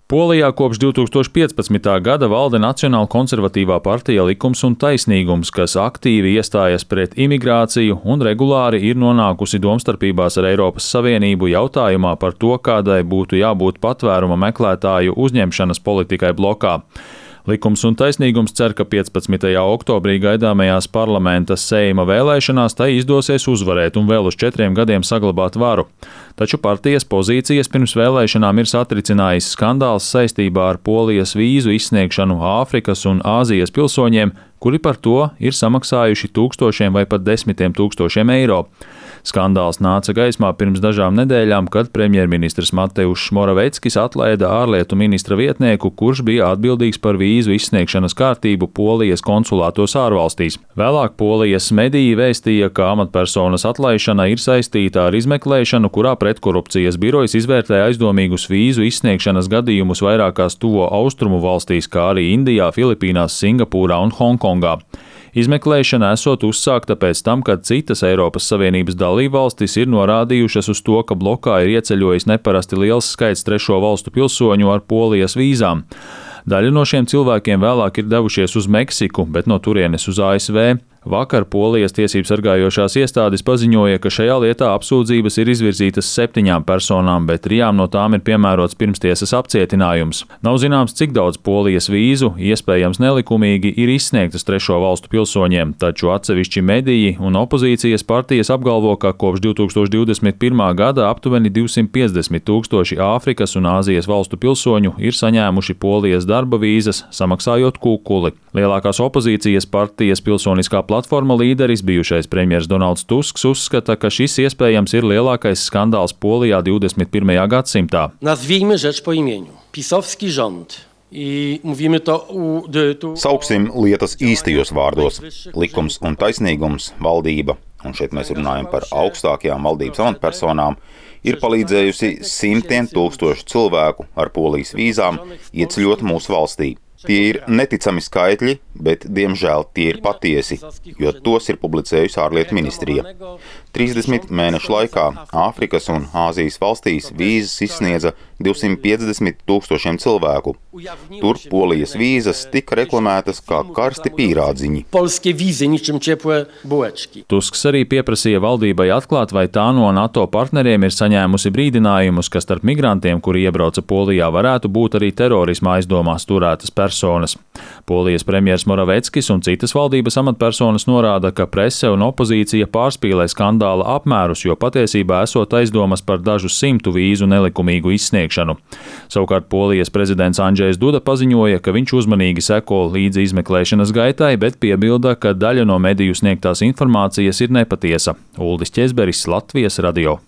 Polijā kopš 2015. gada valda Nacionāla konservatīvā partija Likums un taisnīgums, kas aktīvi iestājas pret imigrāciju un regulāri ir nonākusi domstarpībās ar Eiropas Savienību jautājumā par to, kādai būtu jābūt patvēruma meklētāju uzņemšanas politikai blokā. Likums un taisnīgums cer, ka 15. oktobrī gaidāmajās parlamenta Seima vēlēšanās tai izdosies uzvarēt un vēl uz 4 gadiem saglabāt varu. Taču partijas pozīcijas pirms vēlēšanām ir satricinājis skandāls saistībā ar Polijas vīzu izsniegšanu Āfrikas un Āzijas pilsoņiem, kuri par to ir samaksājuši tūkstošiem vai pat 10 000 eiro. Skandāls nāca gaismā pirms dažām nedēļām, kad premjerministrs Mateušs Moraveckis atlaida ārlietu ministra vietnieku, kurš bija atbildīgs par vīzu izsniegšanas kārtību Polijas konsulātos ārvalstīs. Vēlāk Polijas mediji vēstīja, ka amatpersonas atlaišana ir saistīta ar izmeklēšanu, kurā pretkorupcijas birojas izvērtēja aizdomīgus vīzu izsniegšanas gadījumus vairākās tuvo austrumu valstīs, kā arī Indijā, Filipīnās, Singapūrā un Hongkongā. Izmeklēšana esot uzsākta pēc tam, kad citas Eiropas Savienības dalībvalstis ir norādījušas uz to, ka blokā ir ieceļojis neparasti liels skaits trešo valstu pilsoņu ar Polijas vīzām. Daļa no šiem cilvēkiem vēlāk ir devušies uz Meksiku, bet no turienes uz ASV. Vakar Polijas tiesības sargājošās iestādes paziņoja, ka šajā lietā apsūdzības ir izvirzītas 7 personām, bet 3 no tām ir piemērots pirmstiesas apcietinājums. Nav zināms, cik daudz Polijas vīzu, iespējams nelikumīgi, ir izsniegtas trešo valstu pilsoņiem, taču atsevišķi mediji un opozīcijas partijas apgalvo, ka kopš 2021. gada aptuveni 250 000 Āfrikas un Āzijas valstu pilsoņu ir saņēmuši Polijas darba vīzas, samaksājot kukuli. Lielākās opozīcijas partijas Pilsoniskā platforma līderis, bijušais premjers Donalds Tusks, uzskata, ka šis iespējams ir lielākais skandāls Polijā 21. gadsimtā. Nazwijmy rzecz po imieniu. Pisowski rząd. Sauksim lietas īstajos vārdos - likums un taisnīgums, valdība, un šeit mēs runājam par augstākajām valdības amatpersonām, ir palīdzējusi simtiem tūkstošu cilvēku ar Polijas vīzām ieceļot mūsu valstī. Tie ir neticami skaitļi, bet, diemžēl, tie ir patiesi, jo tos ir publicējusi ārlietu ministrija. 30 mēnešu laikā Āfrikas un Āzijas valstīs vīzas izsniedza 250 000 cilvēku. Tur Polijas vīzas tika reklamētas kā karsti pīrādziņi. Tusks arī pieprasīja valdībai atklāt, vai tā no NATO partneriem ir saņēmusi brīdinājumus, ka starp migrantiem, kuri iebrauca Polijā, varētu būt arī terorisma aizdomās turētas personas. Polijas premjers Moraveckis un citas valdības amatpersonas norāda, ka prese un opozīcija pārspīlē skandāla apmērus, jo patiesībā esot aizdomas par dažu simtu vīzu nelikumīgu izsniegšanu. Savukārt Polijas prezidents Andžejs Duda paziņoja, ka viņš uzmanīgi seko līdzi izmeklēšanas gaitai, bet piebilda, ka daļa no mediju sniegtās informācijas ir nepatiesa. Uldis Ķezberis, Latvijas radio.